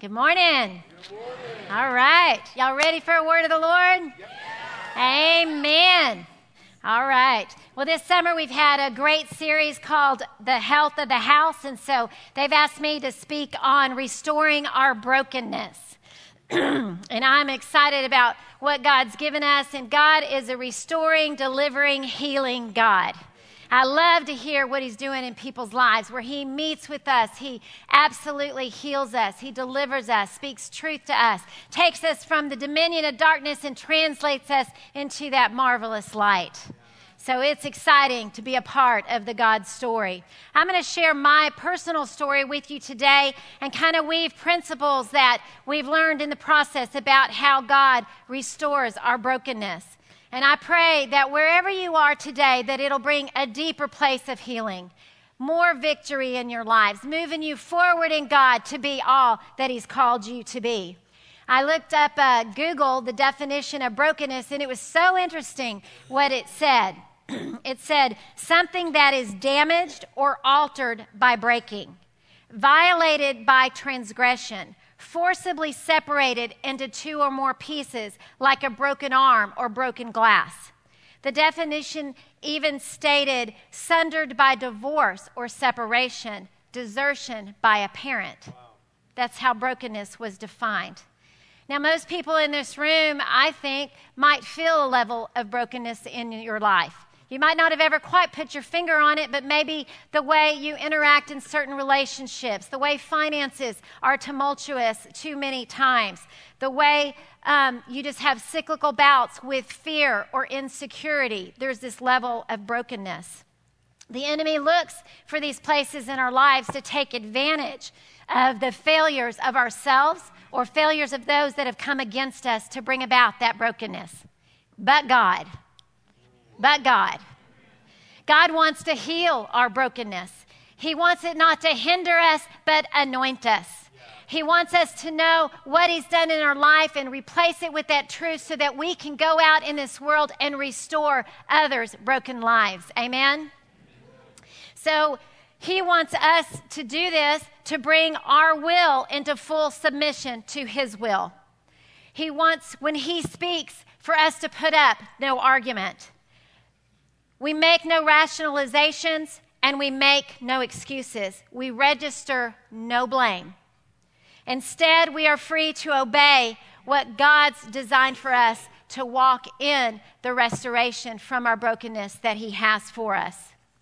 Good morning. Good morning. All right. Y'all ready for a word of the Lord? Yep. Amen. All right. Well, this summer we've had a great series called The Health of the House. And so they've asked me to speak on restoring our brokenness. And I'm excited about what God's given us. And God is a restoring, delivering, healing God. I love to hear what he's doing in people's lives, where he meets with us. He absolutely heals us. He delivers us, speaks truth to us, takes us from the dominion of darkness and translates us into that marvelous light. So it's exciting to be a part of the God story. I'm going to share my personal story with you today and kind of weave principles that we've learned in the process about how God restores our brokenness. And I pray that wherever you are today, that it'll bring a deeper place of healing, more victory in your lives, moving you forward in God to be all that he's called you to be. I looked up Google, the definition of brokenness, and it was so interesting what it said. It said, something that is damaged or altered by breaking, violated by transgression, forcibly separated into two or more pieces like a broken arm or broken glass. The definition even stated sundered by divorce or separation, desertion by a parent. Wow. That's how brokenness was defined. Now, most people in this room, I think, might feel a level of brokenness in your life. You might not have ever quite put your finger on it, but maybe the way you interact in certain relationships, the way finances are tumultuous too many times, the way you just have cyclical bouts with fear or insecurity. There's this level of brokenness. The enemy looks for these places in our lives to take advantage of the failures of ourselves or failures of those that have come against us to bring about that brokenness. But God wants to heal our brokenness. He wants it not to hinder us, but anoint us. He wants us to know what he's done in our life and replace it with that truth so that we can go out in this world and restore others' broken lives. Amen? So he wants us to do this to bring our will into full submission to his will. He wants, when he speaks, for us to put up no argument. We make no rationalizations and we make no excuses. We register no blame. Instead, we are free to obey what God's designed for us to walk in the restoration from our brokenness that he has for us.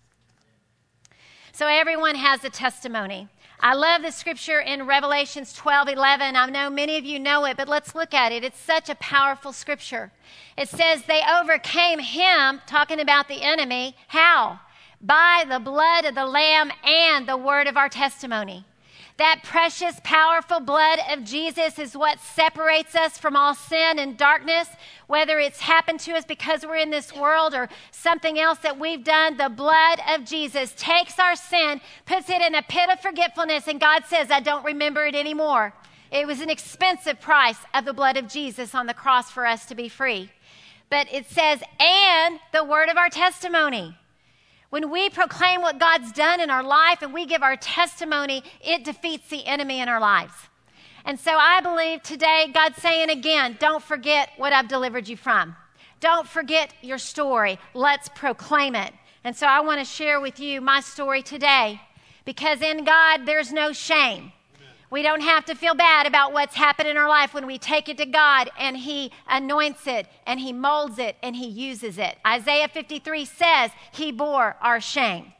So everyone has a testimony. I love the scripture in Revelations 12:11. I know many of you know it, but let's look at it. It's such a powerful scripture. It says they overcame him, talking about the enemy. How? By the blood of the Lamb and the word of our testimony. That precious, powerful blood of Jesus is what separates us from all sin and darkness, whether it's happened to us because we're in this world or something else that we've done. The blood of Jesus takes our sin, puts it in a pit of forgetfulness, and God says, I don't remember it anymore. It was an expensive price of the blood of Jesus on the cross for us to be free. But it says, and the word of our testimony. When we proclaim what God's done in our life and we give our testimony, it defeats the enemy in our lives. And so I believe today God's saying again, don't forget what I've delivered you from. Don't forget your story. Let's proclaim it. And so I want to share with you my story today, because in God there's no shame. We don't have to feel bad about what's happened in our life when we take it to God and he anoints it and he molds it and he uses it. Isaiah 53 says he bore our shame.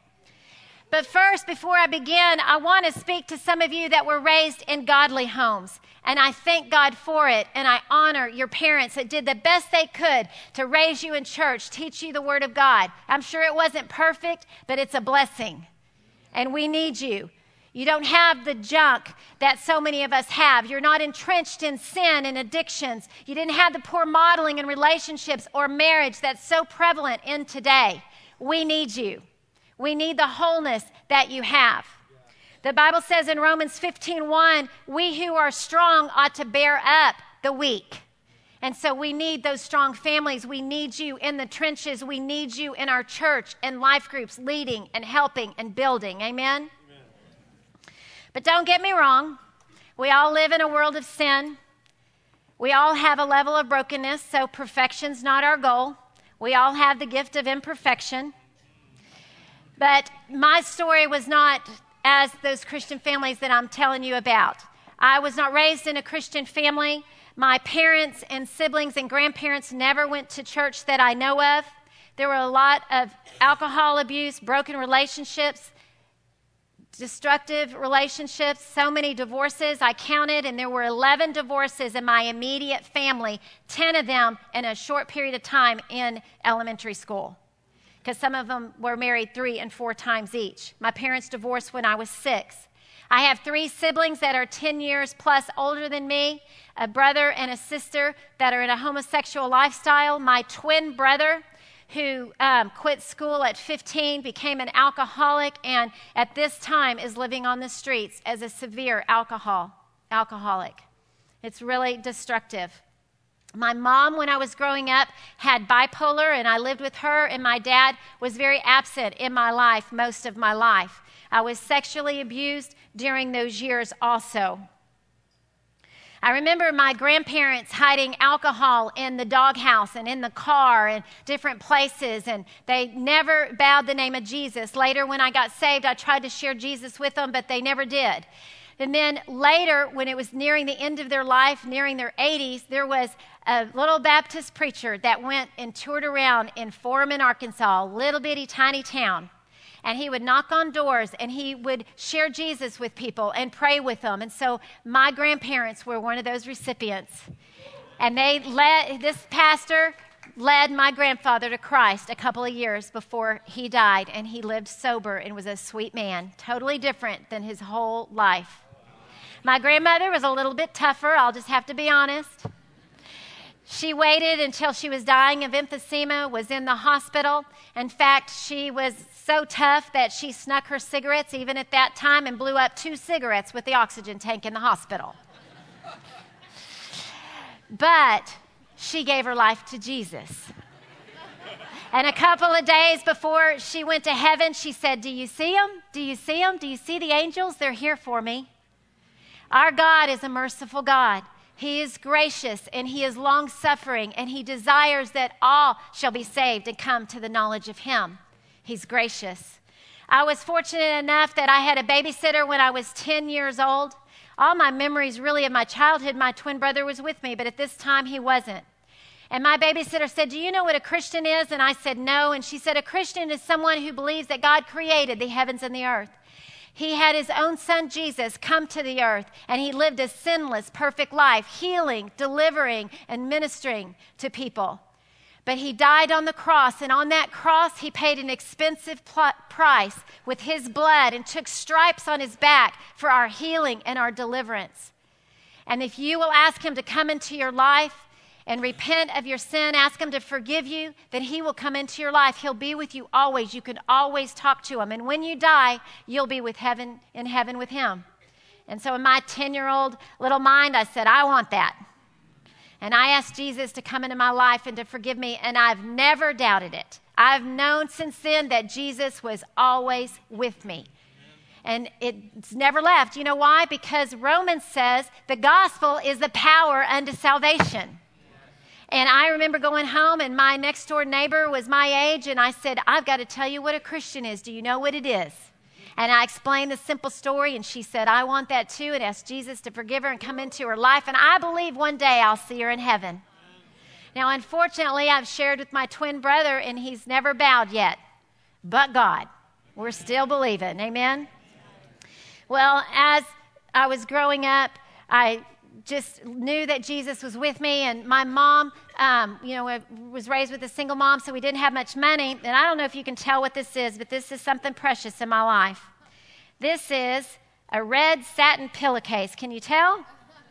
But first, before I begin, I want to speak to some of you that were raised in godly homes. And I thank God for it. And I honor your parents that did the best they could to raise you in church, teach you the word of God. I'm sure it wasn't perfect, but it's a blessing. And we need you. You don't have the junk that so many of us have. You're not entrenched in sin and addictions. You didn't have the poor modeling in relationships or marriage that's so prevalent in today. We need you. We need the wholeness that you have. The Bible says in Romans 15:1, we who are strong ought to bear up the weak. And so we need those strong families. We need you in the trenches. We need you in our church and life groups, leading and helping and building. Amen? But don't get me wrong. We all live in a world of sin. We all have a level of brokenness, so perfection's not our goal. We all have the gift of imperfection. But my story was not as those Christian families that I'm telling you about. I was not raised in a Christian family. My parents and siblings and grandparents never went to church that I know of. There were a lot of alcohol abuse, broken relationships, destructive relationships, so many divorces. I counted, and there were 11 divorces in my immediate family, 10 of them in a short period of time in elementary school, because some of them were married 3 and 4 times each. My parents divorced when I was 6. I have 3 siblings that are 10 years plus older than me, a brother and a sister that are in a homosexual lifestyle. My twin brother, who quit school at 15, became an alcoholic, and at this time is living on the streets as a severe alcoholic. It's really destructive. My mom, when I was growing up, had bipolar, and I lived with her, and my dad was very absent in my life most of my life. I was sexually abused during those years also. I remember my grandparents hiding alcohol in the doghouse and in the car and different places, and they never bowed the name of Jesus. Later, when I got saved, I tried to share Jesus with them, but they never did. And then later, when it was nearing the end of their life, nearing their 80s, there was a little Baptist preacher that went and toured around in Foreman, Arkansas, a little bitty tiny town. And he would knock on doors, and he would share Jesus with people and pray with them. And so my grandparents were one of those recipients. And this pastor led my grandfather to Christ a couple of years before he died. And he lived sober and was a sweet man, totally different than his whole life. My grandmother was a little bit tougher, I'll just have to be honest. She waited until she was dying of emphysema, was in the hospital. In fact, she was so tough that she snuck her cigarettes even at that time and blew up 2 cigarettes with the oxygen tank in the hospital. But she gave her life to Jesus. And a couple of days before she went to heaven, she said, "Do you see them? Do you see them? Do you see the angels? They're here for me." Our God is a merciful God. He is gracious, and he is long-suffering, and he desires that all shall be saved and come to the knowledge of him. He's gracious. I was fortunate enough that I had a babysitter when I was 10 years old. All my memories really of my childhood, my twin brother was with me, but at this time he wasn't. And my babysitter said, "Do you know what a Christian is?" And I said, "No." And she said, "A Christian is someone who believes that God created the heavens and the earth. He had his own son, Jesus, come to the earth, and he lived a sinless, perfect life, healing, delivering, and ministering to people. But he died on the cross, and on that cross, he paid an expensive price with his blood and took stripes on his back for our healing and our deliverance. And if you will ask him to come into your life and repent of your sin, ask him to forgive you, then he will come into your life. He'll be with you always. You can always talk to him. And when you die, you'll be in heaven with him." And so in my 10-year-old little mind, I said, I want that. And I asked Jesus to come into my life and to forgive me, and I've never doubted it. I've known since then that Jesus was always with me. And it's never left. You know why? Because Romans says the gospel is the power unto salvation. And I remember going home, and my next door neighbor was my age, and I said, "I've got to tell you what a Christian is. Do you know what it is?" And I explained the simple story, and she said, "I want that too," and asked Jesus to forgive her and come into her life. And I believe one day I'll see her in heaven. Now, unfortunately, I've shared with my twin brother, and he's never bowed yet. But God, we're still believing. Amen? Well, as I was growing up, I just knew that Jesus was with me, and my mom, was raised with a single mom, so we didn't have much money. And I don't know if you can tell what this is, but this is something precious in my life. This is a red satin pillowcase. Can you tell?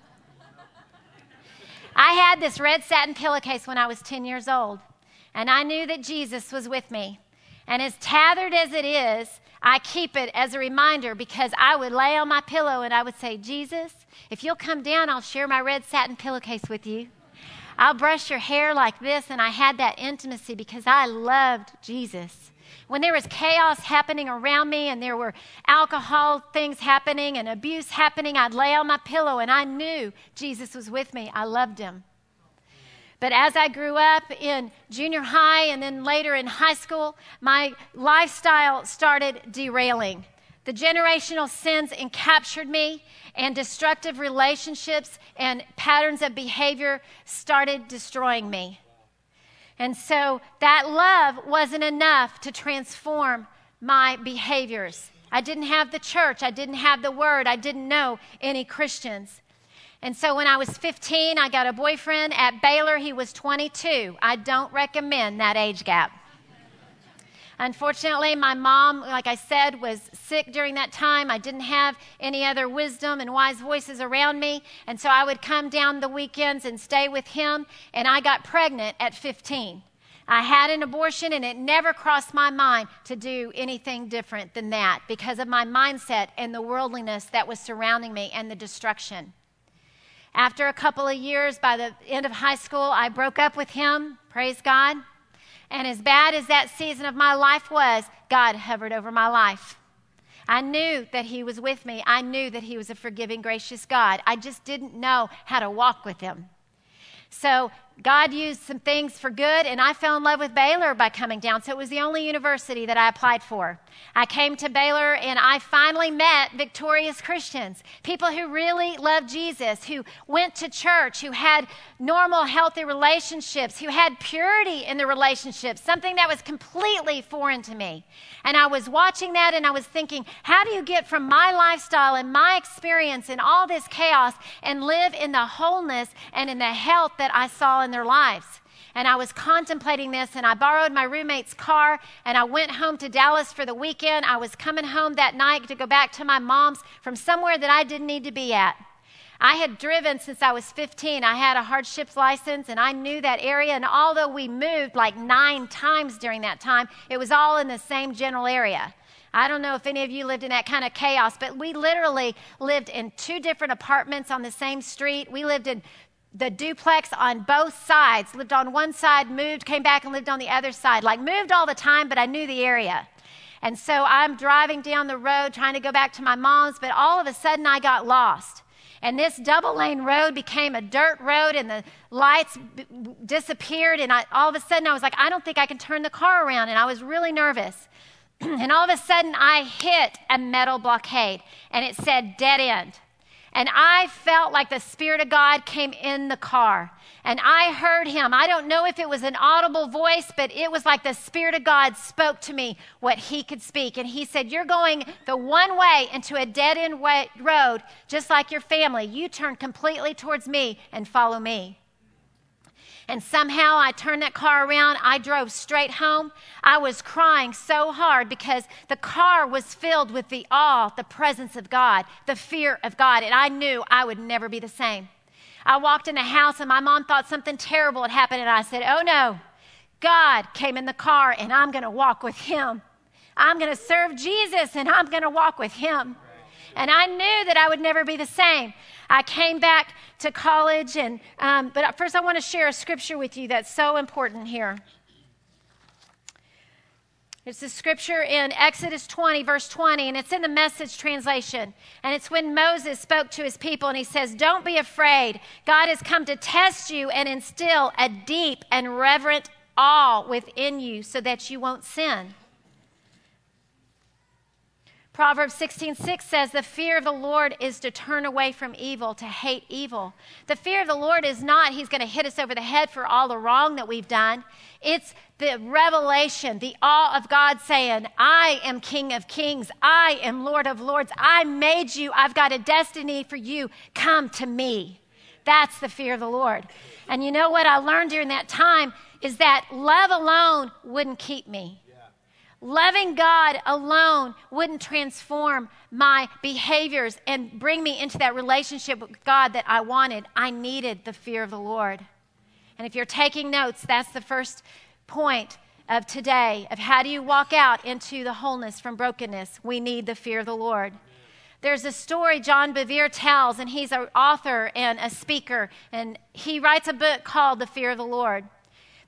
I had this red satin pillowcase when I was 10 years old, and I knew that Jesus was with me. And as tattered as it is, I keep it as a reminder, because I would lay on my pillow and I would say, "Jesus, if you'll come down, I'll share my red satin pillowcase with you. I'll brush your hair like this." And I had that intimacy because I loved Jesus. When there was chaos happening around me and there were alcohol things happening and abuse happening, I'd lay on my pillow and I knew Jesus was with me. I loved him. But as I grew up in junior high and then later in high school, my lifestyle started derailing. The generational sins encaptured me, and destructive relationships and patterns of behavior started destroying me. And so that love wasn't enough to transform my behaviors. I didn't have the church. I didn't have the word. I didn't know any Christians. And so when I was 15, I got a boyfriend at Baylor. He was 22. I don't recommend that age gap. Unfortunately, my mom, like I said, was sick during that time. I didn't have any other wisdom and wise voices around me. And so I would come down the weekends and stay with him. And I got pregnant at 15. I had an abortion, and it never crossed my mind to do anything different than that because of my mindset and the worldliness that was surrounding me and the destruction. After a couple of years, by the end of high school, I broke up with him. Praise God. And as bad as that season of my life was, God hovered over my life. I knew that he was with me. I knew that he was a forgiving, gracious God. I just didn't know how to walk with him. So God used some things for good, and I fell in love with Baylor by coming down. So it was the only university that I applied for. I came to Baylor, and I finally met victorious Christians, people who really loved Jesus, who went to church, who had normal, healthy relationships, who had purity in the relationships, something that was completely foreign to me. And I was watching that, and I was thinking, how do you get from my lifestyle and my experience and all this chaos and live in the wholeness and in the health that I saw in their lives? And I was contemplating this, and I borrowed my roommate's car, and I went home to Dallas for the weekend. I was coming home that night to go back to my mom's from somewhere that I didn't need to be at. I had driven since I was 15. I had a hardships license, and I knew that area. And although we moved like 9 times during that time, it was all in the same general area. I don't know if any of you lived in that kind of chaos, but we literally lived in 2 different apartments on the same street. We lived in the duplex on both sides, lived on one side, moved, came back and lived on the other side. Like moved all the time, but I knew the area. And so I'm driving down the road trying to go back to my mom's, but all of a sudden I got lost. And this double lane road became a dirt road, and the lights disappeared. And all of a sudden I was like, I don't think I can turn the car around. And I was really nervous. And all of a sudden I hit a metal blockade, and it said dead end. And I felt like the Spirit of God came in the car. And I heard him. I don't know if it was an audible voice, but it was like the Spirit of God spoke to me what he could speak. And he said, you're going the one way into a dead-end road, just like your family. You turn completely towards me and follow me. And somehow I turned that car around. I drove straight home. I was crying so hard because the car was filled with the awe, the presence of God, the fear of God. And I knew I would never be the same. I walked in the house, and my mom thought something terrible had happened. And I said, oh no, God came in the car, and I'm going to walk with him. I'm going to serve Jesus, and I'm going to walk with him. And I knew that I would never be the same. I came back to college, but first I want to share a scripture with you that's so important here. It's a scripture in Exodus 20, verse 20, and it's in the Message translation. And it's when Moses spoke to his people, and he says, don't be afraid. God has come to test you and instill a deep and reverent awe within you so that you won't sin. Proverbs 16:6 says, the fear of the Lord is to turn away from evil, to hate evil. The fear of the Lord is not he's going to hit us over the head for all the wrong that we've done. It's the revelation, the awe of God saying, I am King of Kings. I am Lord of Lords. I made you. I've got a destiny for you. Come to me. That's the fear of the Lord. And you know what I learned during that time is that love alone wouldn't keep me. Loving God alone wouldn't transform my behaviors and bring me into that relationship with God that I wanted. I needed the fear of the Lord. And if you're taking notes, that's the first point of today, of how do you walk out into the wholeness from brokenness. We need the fear of the Lord. There's a story John Bevere tells, and he's an author and a speaker, and he writes a book called The Fear of the Lord.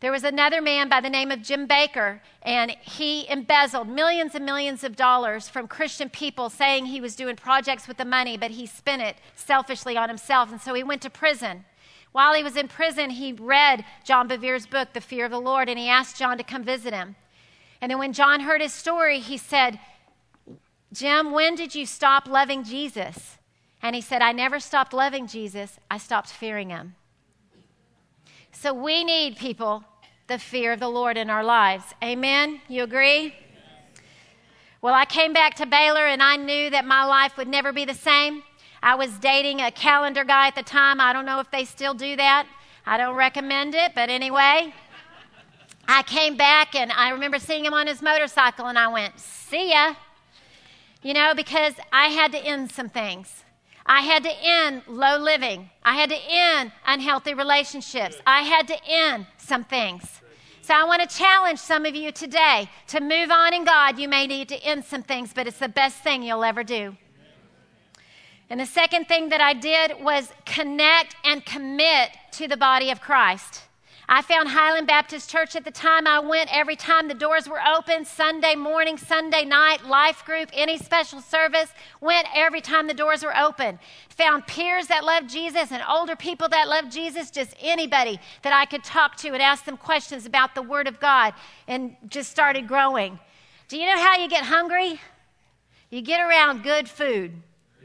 There was another man by the name of Jim Baker, and he embezzled millions and millions of dollars from Christian people saying he was doing projects with the money, but he spent it selfishly on himself, and so he went to prison. While he was in prison, he read John Bevere's book, The Fear of the Lord, and he asked John to come visit him. And then when John heard his story, he said, Jim, when did you stop loving Jesus? And he said, I never stopped loving Jesus. I stopped fearing him. So we need, people, the fear of the Lord in our lives. Amen? You agree? Well, I came back to Baylor, and I knew that my life would never be the same. I was dating a calendar guy at the time. I don't know if they still do that. I don't recommend it, but anyway. I came back, and I remember seeing him on his motorcycle, and I went, see ya. You know, because I had to end some things. I had to end low living. I had to end unhealthy relationships. I had to end some things. So I want to challenge some of you today to move on in God. You may need to end some things, but it's the best thing you'll ever do. And the second thing that I did was connect and commit to the body of Christ. I found Highland Baptist Church at the time. I went every time the doors were open, Sunday morning, Sunday night, life group, any special service. Went every time the doors were open. Found peers that loved Jesus and older people that loved Jesus, just anybody that I could talk to and ask them questions about the Word of God, and just started growing. Do you know how you get hungry? You get around good food.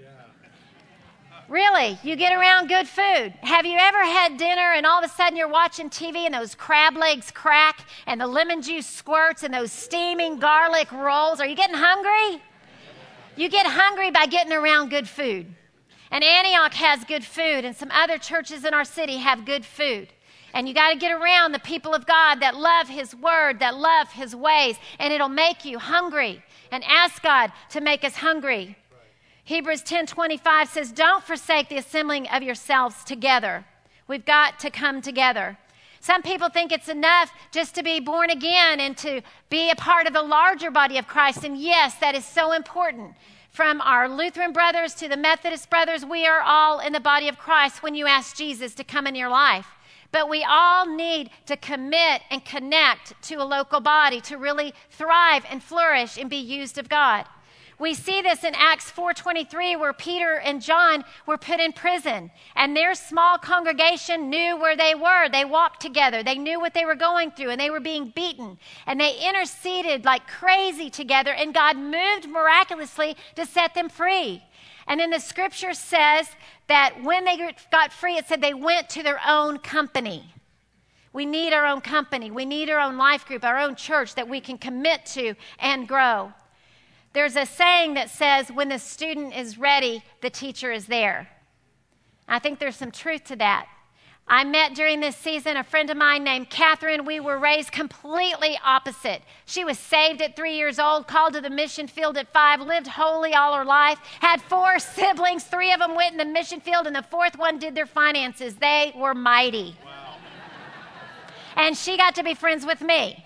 Really, you get around good food. Have you ever had dinner and all of a sudden you're watching TV and those crab legs crack and the lemon juice squirts and those steaming garlic rolls? Are you getting hungry? You get hungry by getting around good food. And Antioch has good food, and some other churches in our city have good food. And you got to get around the people of God that love His Word, that love His ways, and it'll make you hungry. And ask God to make us hungry. Hebrews 10:25 says, don't forsake the assembling of yourselves together. We've got to come together. Some people think it's enough just to be born again and to be a part of the larger body of Christ. And yes, that is so important. From our Lutheran brothers to the Methodist brothers, we are all in the body of Christ when you ask Jesus to come in your life. But we all need to commit and connect to a local body to really thrive and flourish and be used of God. We see this in Acts 4:23, where Peter and John were put in prison, and their small congregation knew where they were. They walked together. They knew what they were going through, and they were being beaten. And they interceded like crazy together, and God moved miraculously to set them free. And then the scripture says that when they got free, it said they went to their own company. We need our own company. We need our own life group, our own church that we can commit to and grow. There's a saying that says, when the student is ready, the teacher is there. I think there's some truth to that. I met during this season a friend of mine named Catherine. We were raised completely opposite. She was saved at 3 years old, called to the mission field at 5, lived holy all her life, had 4 siblings. 3 of them went in the mission field, and the 4th one did their finances. They were mighty. Wow. And she got to be friends with me.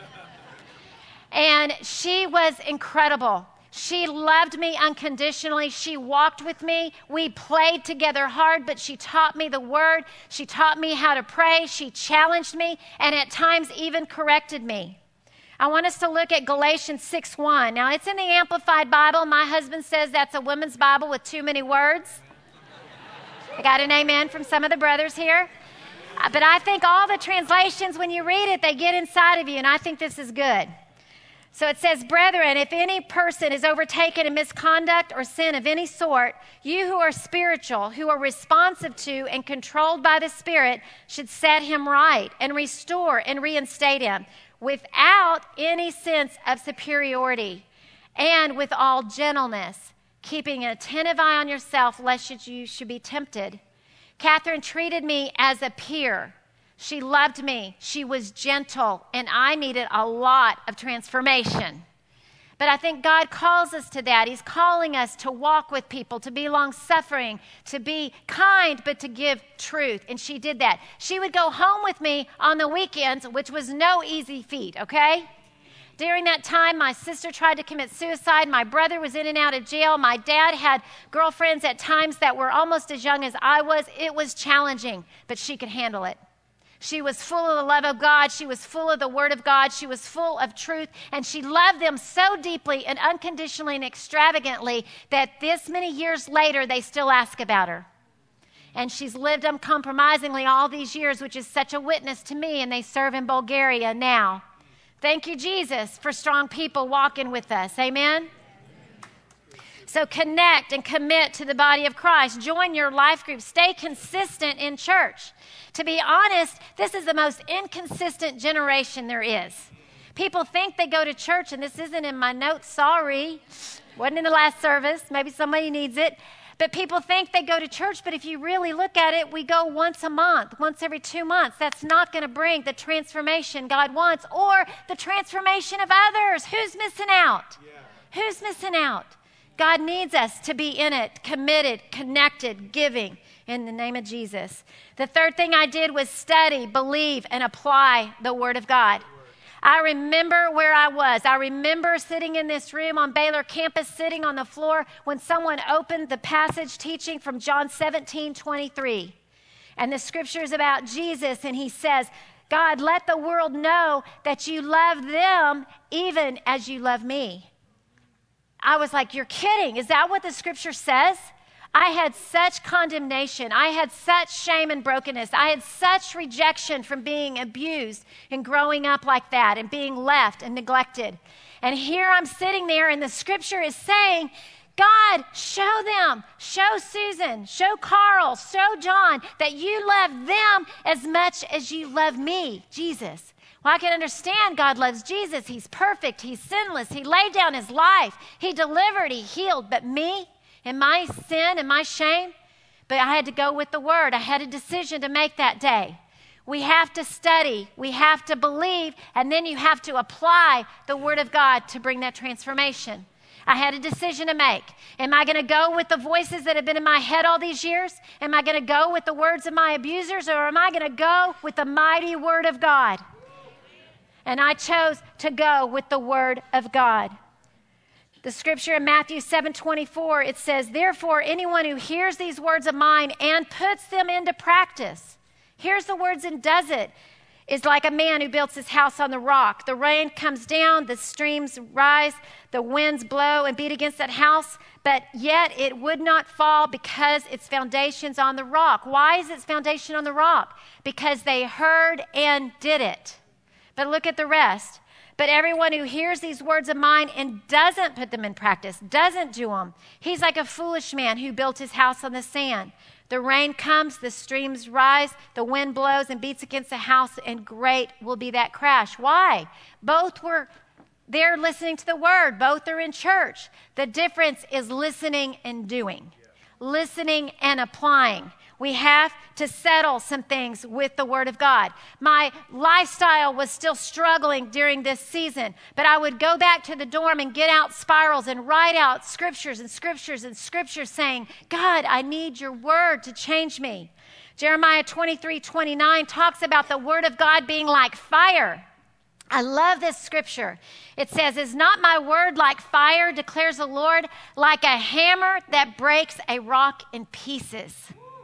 And she was incredible. She loved me unconditionally. She walked with me. We played together hard, but she taught me the Word. She taught me how to pray. She challenged me, and at times even corrected me. I want us to look at Galatians 6:1. Now, it's in the Amplified Bible. My husband says that's a woman's Bible with too many words. I got an amen from some of the brothers here. But I think all the translations, when you read it, they get inside of you, and I think this is good. So it says, brethren, if any person is overtaken in misconduct or sin of any sort, you who are spiritual, who are responsive to and controlled by the Spirit, should set him right and restore and reinstate him without any sense of superiority and with all gentleness, keeping an attentive eye on yourself lest you should be tempted. Catherine treated me as a peer. She loved me. She was gentle, and I needed a lot of transformation. But I think God calls us to that. He's calling us to walk with people, to be long-suffering, to be kind, but to give truth. And she did that. She would go home with me on the weekends, which was no easy feat, okay? During that time, my sister tried to commit suicide. My brother was in and out of jail. My dad had girlfriends at times that were almost as young as I was. It was challenging, but she could handle it. She was full of the love of God. She was full of the Word of God. She was full of truth. And she loved them so deeply and unconditionally and extravagantly that this many years later, they still ask about her. And she's lived uncompromisingly all these years, which is such a witness to me. And they serve in Bulgaria now. Thank you, Jesus, for strong people walking with us. Amen? So connect and commit to the body of Christ. Join your life group. Stay consistent in church. To be honest, this is the most inconsistent generation there is. People think they go to church, and this isn't in my notes, sorry. Wasn't in the last service. Maybe somebody needs it. But people think they go to church, but if you really look at it, we go once a month, once every 2 months. That's not going to bring the transformation God wants or the transformation of others. Who's missing out? Yeah. Who's missing out? God needs us to be in it, committed, connected, giving in the name of Jesus. The third thing I did was study, believe, and apply the Word of God. I remember where I was. I remember sitting in this room on Baylor campus, sitting on the floor when someone opened the passage teaching from John 17:23. And the scripture is about Jesus, and he says, God, let the world know that you love them even as you love me. I was like, you're kidding. Is that what the scripture says? I had such condemnation. I had such shame and brokenness. I had such rejection from being abused and growing up like that and being left and neglected. And here I'm sitting there and the scripture is saying, God, show them, show Susan, show Carl, show John that you love them as much as you love me, Jesus. Well, I can understand God loves Jesus. He's perfect. He's sinless. He laid down his life. He delivered. He healed. But me and my sin and my shame, but I had to go with the Word. I had a decision to make that day. We have to study. We have to believe. And then you have to apply the Word of God to bring that transformation. I had a decision to make. Am I going to go with the voices that have been in my head all these years? Am I going to go with the words of my abusers? Or am I going to go with the mighty Word of God? And I chose to go with the Word of God. The scripture in Matthew 7:24, it says, therefore, anyone who hears these words of mine and puts them into practice, hears the words and does it, is like a man who builds his house on the rock. The rain comes down, the streams rise, the winds blow and beat against that house, but yet it would not fall because its foundation's on the rock. Why is its foundation on the rock? Because they heard and did it. But look at the rest. But everyone who hears these words of mine and doesn't put them in practice, doesn't do them, he's like a foolish man who built his house on the sand. The rain comes, the streams rise, the wind blows and beats against the house, and great will be that crash. Why? Both were there listening to the Word. Both are in church. The difference is listening and doing, listening and applying. We have to settle some things with the Word of God. My lifestyle was still struggling during this season, but I would go back to the dorm and get out spirals and write out scriptures and scriptures and scriptures saying, God, I need your Word to change me. Jeremiah 23:29 talks about the Word of God being like fire. I love this scripture. It says, is not my word like fire, declares the Lord, like a hammer that breaks a rock in pieces?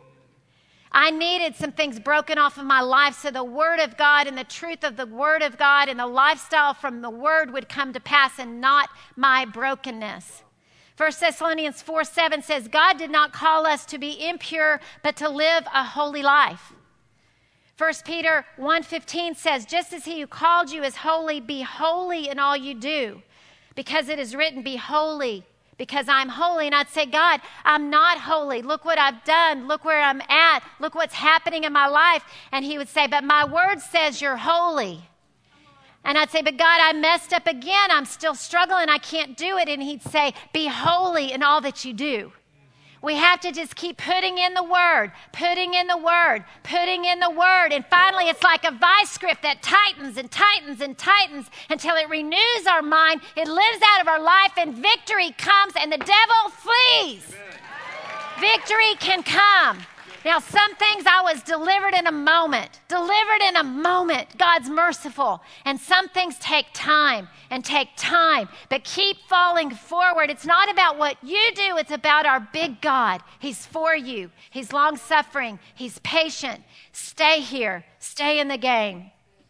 I needed some things broken off of my life so the Word of God and the truth of the Word of God and the lifestyle from the Word would come to pass and not my brokenness. 1 Thessalonians 4:7 says, God did not call us to be impure, but to live a holy life. 1 Peter 1:15 says, just as he who called you is holy, be holy in all you do, because it is written, be holy, because I'm holy. And I'd say, God, I'm not holy. Look what I've done. Look where I'm at. Look what's happening in my life. And he would say, but my word says you're holy. And I'd say, but God, I messed up again. I'm still struggling. I can't do it. And he'd say, be holy in all that you do. We have to just keep putting in the Word, putting in the Word, putting in the Word. And finally, it's like a vice grip that tightens and tightens and tightens until it renews our mind. It lives out of our life, and victory comes, and the devil flees. Amen. Victory can come. Now, some things I was delivered in a moment. God's merciful. And some things take time. But keep falling forward. It's not about what you do. It's about our big God. He's for you. He's long-suffering. He's patient. Stay here. Stay in the game.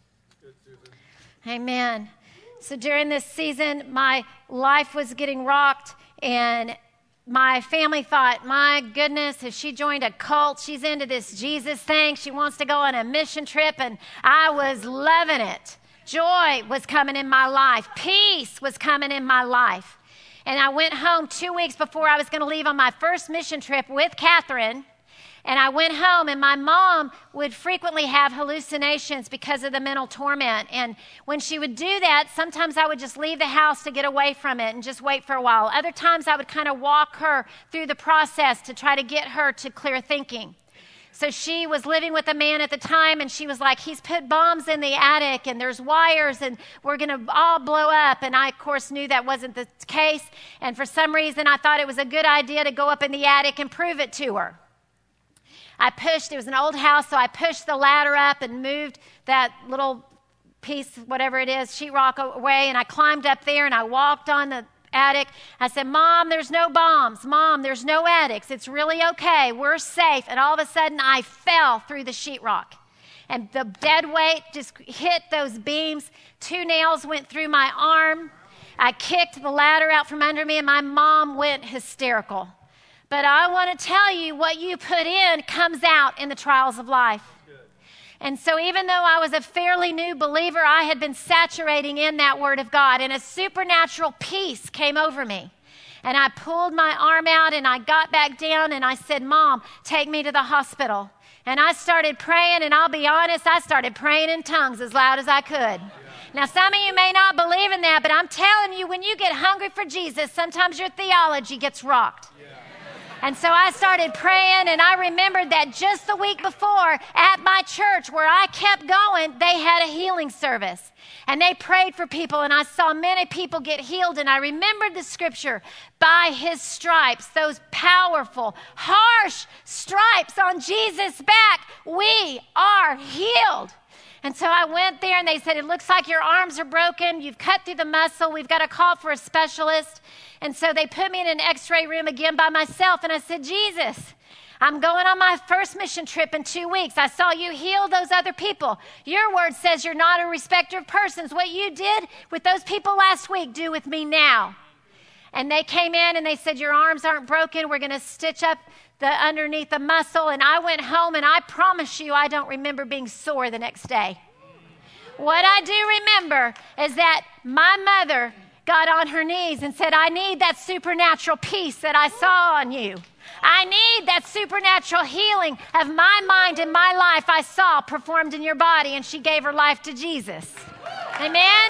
Amen. So during this season, my life was getting rocked, and my family thought, my goodness, has she joined a cult? She's into this Jesus thing. She wants to go on a mission trip, and I was loving it. Joy was coming in my life. Peace was coming in my life. And I went home 2 weeks before I was going to leave on my first mission trip with Catherine. And I went home, and my mom would frequently have hallucinations because of the mental torment. And when she would do that, sometimes I would just leave the house to get away from it and just wait for a while. Other times I would kind of walk her through the process to try to get her to clear thinking. So she was living with a man at the time, and she was like, he's put bombs in the attic, and there's wires, and we're going to all blow up. And I, of course, knew that wasn't the case. And for some reason, I thought it was a good idea to go up in the attic and prove it to her. It was an old house, so I pushed the ladder up and moved that little piece, whatever it is, sheetrock away, and I climbed up there, and I walked on the attic. I said, Mom, there's no bombs. Mom, there's no attics. It's really okay. We're safe. And all of a sudden, I fell through the sheetrock. And the dead weight just hit those beams. 2 nails went through my arm. I kicked the ladder out from under me, and my mom went hysterical. But I want to tell you, what you put in comes out in the trials of life. And so even though I was a fairly new believer, I had been saturating in that word of God, and a supernatural peace came over me. And I pulled my arm out, and I got back down, and I said, Mom, take me to the hospital. And I started praying, and I'll be honest, I started praying in tongues as loud as I could. Now, some of you may not believe in that, but I'm telling you, when you get hungry for Jesus, sometimes your theology gets rocked. And so I started praying, and I remembered that just the week before at my church where I kept going, they had a healing service. And they prayed for people, and I saw many people get healed. And I remembered the scripture, by his stripes, those powerful, harsh stripes on Jesus' back, we are healed. And so I went there, and they said, it looks like your arms are broken. You've cut through the muscle. We've got to call for a specialist. And so they put me in an x-ray room again by myself. And I said, Jesus, I'm going on my first mission trip in 2 weeks. I saw you heal those other people. Your word says you're not a respecter of persons. What you did with those people last week, do with me now. And they came in, and they said, your arms aren't broken. We're going to stitch up the underneath the muscle. And I went home, and I promise you, I don't remember being sore the next day. What I do remember is that my mother got on her knees and said, I need that supernatural peace that I saw on you. I need that supernatural healing of my mind and my life I saw performed in your body. And she gave her life to Jesus. Amen?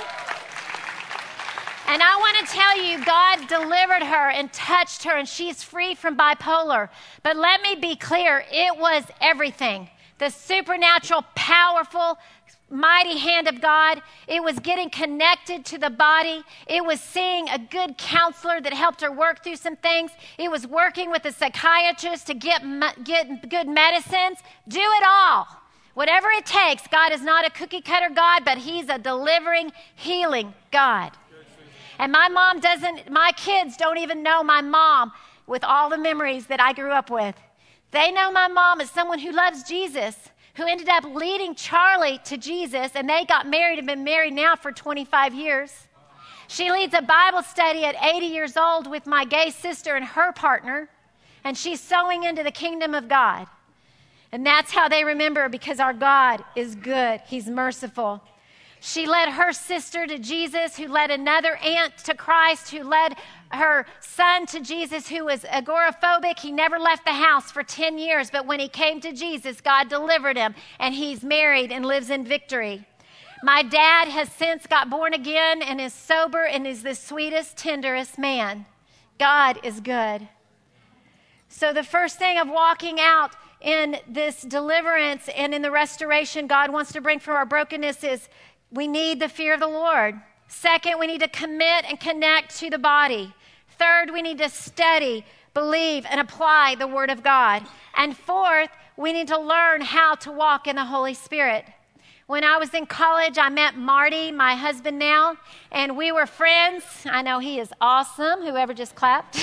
And I want to tell you, God delivered her and touched her, and she's free from bipolar. But let me be clear, it was everything. The supernatural, powerful, mighty hand of God. It was getting connected to the body. It was seeing a good counselor that helped her work through some things. It was working with a psychiatrist to get good medicines. Do it all. Whatever it takes. God is not a cookie cutter God, but he's a delivering, healing God. And my kids don't even know my mom with all the memories that I grew up with. They know my mom as someone who loves Jesus, who ended up leading Charlie to Jesus, and they got married and been married now for 25 years. She leads a Bible study at 80 years old with my gay sister and her partner, and she's sowing into the kingdom of God. And that's how they remember, because our God is good. He's merciful. She led her sister to Jesus, who led another aunt to Christ, who led her son to Jesus, who was agoraphobic. He never left the house for 10 years, but when he came to Jesus, God delivered him, and he's married and lives in victory. My dad has since got born again and is sober and is the sweetest, tenderest man. God is good. So the first thing of walking out in this deliverance and in the restoration God wants to bring from our brokenness is we need the fear of the Lord. Second, we need to commit and connect to the body. Third, we need to study, believe, and apply the Word of God. And fourth, we need to learn how to walk in the Holy Spirit. When I was in college, I met Marty, my husband now, and we were friends. I know he is awesome, whoever just clapped.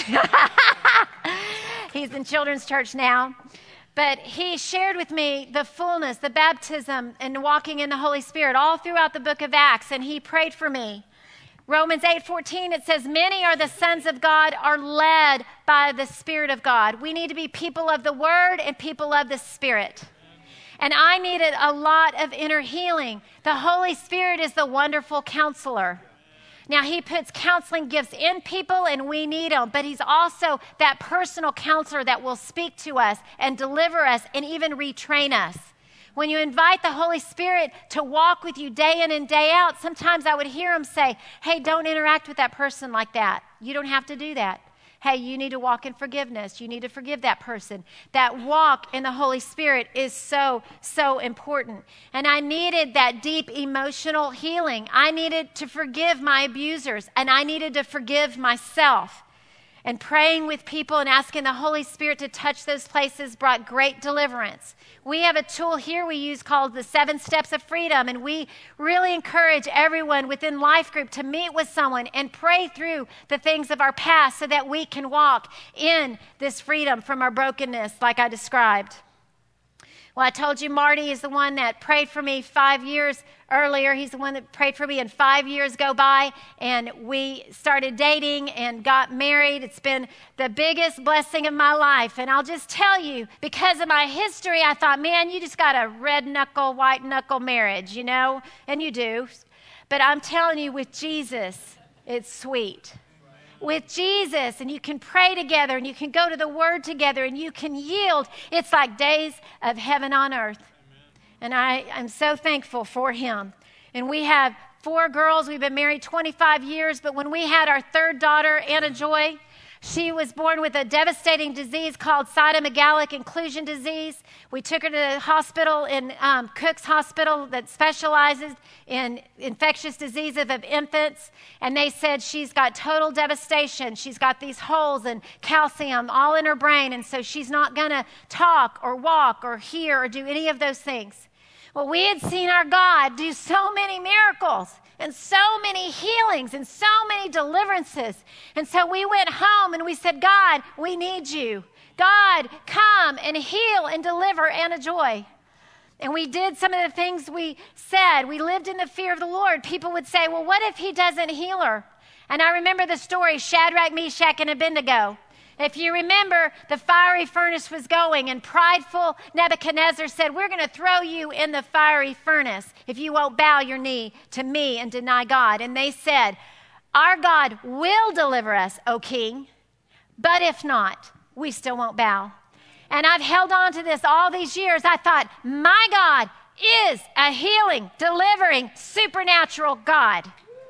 He's in children's church now. But he shared with me the fullness, the baptism, and walking in the Holy Spirit all throughout the book of Acts, and he prayed for me. Romans 8:14, it says, many are the sons of God are led by the Spirit of God. We need to be people of the Word and people of the Spirit. And I needed a lot of inner healing. The Holy Spirit is the wonderful counselor. Now, he puts counseling gifts in people, and we need them. But he's also that personal counselor that will speak to us and deliver us and even retrain us. When you invite the Holy Spirit to walk with you day in and day out, sometimes I would hear him say, hey, don't interact with that person like that. You don't have to do that. Hey, you need to walk in forgiveness. You need to forgive that person. That walk in the Holy Spirit is so, so important. And I needed that deep emotional healing. I needed to forgive my abusers, and I needed to forgive myself. And praying with people and asking the Holy Spirit to touch those places brought great deliverance. We have a tool here we use called the 7 Steps of Freedom, and we really encourage everyone within Life Group to meet with someone and pray through the things of our past so that we can walk in this freedom from our brokenness like I described. Well, I told you Marty is the one that prayed for me 5 years earlier. He's the one that prayed for me, and 5 years go by, and we started dating and got married. It's been the biggest blessing of my life. And I'll just tell you, because of my history, I thought, man, you just got a red knuckle, white knuckle marriage, you know? And you do. But I'm telling you, with Jesus, it's sweet. With Jesus, and you can pray together, and you can go to the Word together, and you can yield. It's like days of heaven on earth. Amen. And I'm so thankful for him. And we have 4 girls. We've been married 25 years, but when we had our 3rd daughter, Anna Joy, she was born with a devastating disease called cytomegalic inclusion disease. We took her to the hospital in Cook's Hospital that specializes in infectious diseases of infants. And they said she's got total devastation. She's got these holes and calcium all in her brain. And so she's not going to talk or walk or hear or do any of those things. Well, we had seen our God do so many miracles and so many healings and so many deliverances. And so we went home and we said, God, we need you. God, come and heal and deliver Anna Joy. And we did some of the things we said. We lived in the fear of the Lord. People would say, well, what if he doesn't heal her? And I remember the story, Shadrach, Meshach, and Abednego. If you remember, the fiery furnace was going, and prideful Nebuchadnezzar said, we're going to throw you in the fiery furnace if you won't bow your knee to me and deny God. And they said, our God will deliver us, O king, but if not, we still won't bow. And I've held on to this all these years. I thought, my God is a healing, delivering, supernatural God.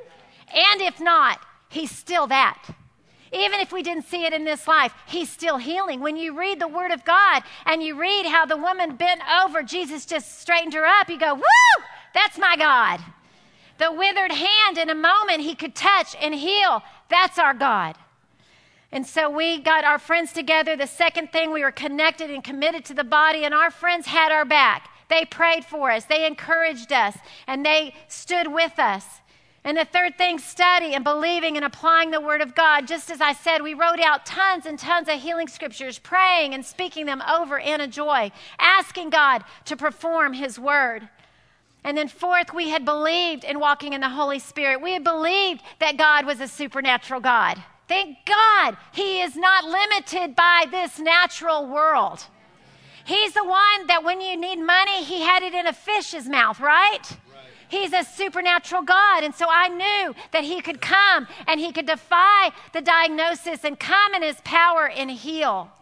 And if not, he's still that. Even if we didn't see it in this life, he's still healing. When you read the Word of God and you read how the woman bent over, Jesus just straightened her up, you go, woo, that's my God. The withered hand, in a moment he could touch and heal. That's our God. And so we got our friends together. The second thing, we were connected and committed to the body, and our friends had our back. They prayed for us. They encouraged us, and they stood with us. And the third thing, study and believing and applying the Word of God. Just as I said, we wrote out tons and tons of healing scriptures, praying and speaking them over Anna Joy, asking God to perform his Word. And then fourth, we had believed in walking in the Holy Spirit. We had believed that God was a supernatural God. Thank God he is not limited by this natural world. He's the one that when you need money, he had it in a fish's mouth, right? He's a supernatural God. And so I knew that he could come and he could defy the diagnosis and come in his power and heal.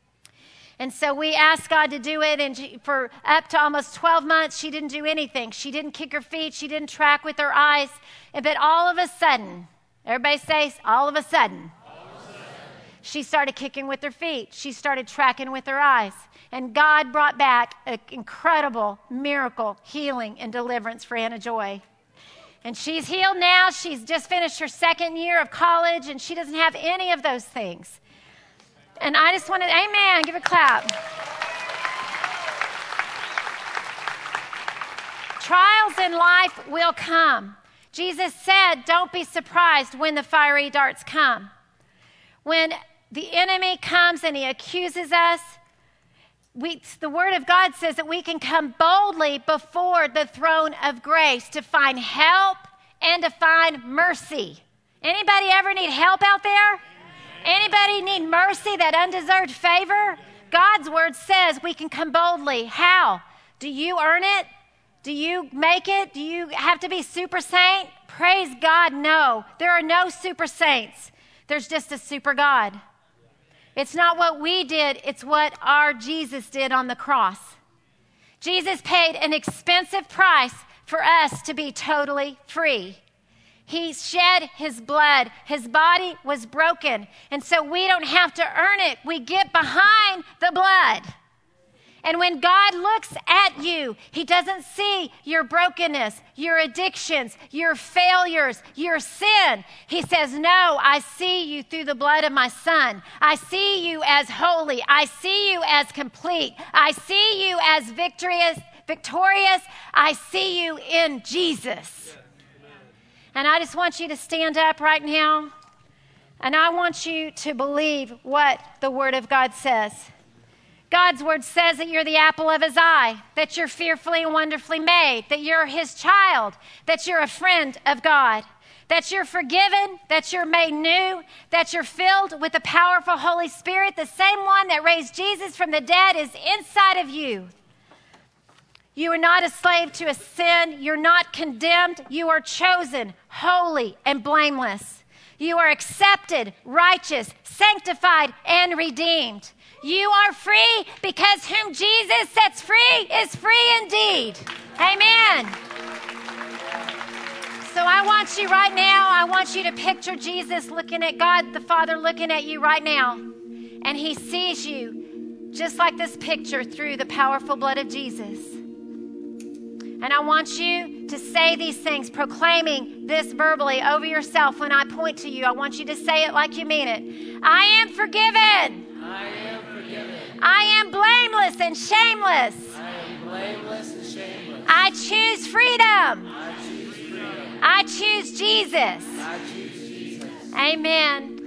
And so we asked God to do it. And for up to almost 12 months, she didn't do anything. She didn't kick her feet. She didn't track with her eyes. But all of a sudden, everybody say, all of a sudden, she started kicking with her feet. She started tracking with her eyes. And God brought back an incredible miracle, healing, and deliverance for Anna Joy. And she's healed now. She's just finished her 2nd year of college, and she doesn't have any of those things. And I just wanted, amen, give a clap. Trials in life will come. Jesus said, don't be surprised when the fiery darts come. When the enemy comes and he accuses us, the Word of God says that we can come boldly before the throne of grace to find help and to find mercy. Anybody ever need help out there? Anybody need mercy, that undeserved favor? God's Word says we can come boldly. How? Do you earn it? Do you make it? Do you have to be super saint? Praise God, no. There are no super saints. There's just a super God. It's not what we did, it's what our Jesus did on the cross. Jesus paid an expensive price for us to be totally free. He shed his blood. His body was broken. And so we don't have to earn it. We get behind the blood. And when God looks at you, he doesn't see your brokenness, your addictions, your failures, your sin. He says, no, I see you through the blood of my Son. I see you as holy. I see you as complete. I see you as victorious. I see you in Jesus. And I just want you to stand up right now. And I want you to believe what the Word of God says. God's Word says that you're the apple of his eye, that you're fearfully and wonderfully made, that you're his child, that you're a friend of God, that you're forgiven, that you're made new, that you're filled with the powerful Holy Spirit. The same one that raised Jesus from the dead is inside of you. You are not a slave to a sin. You're not condemned. You are chosen, holy, and blameless. You are accepted, righteous, sanctified, and redeemed. You are free because whom Jesus sets free is free indeed. Amen. So I want you right now, I want you to picture Jesus looking at God, the Father looking at you right now. And he sees you just like this picture through the powerful blood of Jesus. And I want you to say these things, proclaiming this verbally over yourself when I point to you. I want you to say it like you mean it. I am forgiven. I am forgiven. I am blameless and shameless. I am blameless and shameless. I choose freedom. I choose freedom. I choose Jesus. I choose Jesus. Amen.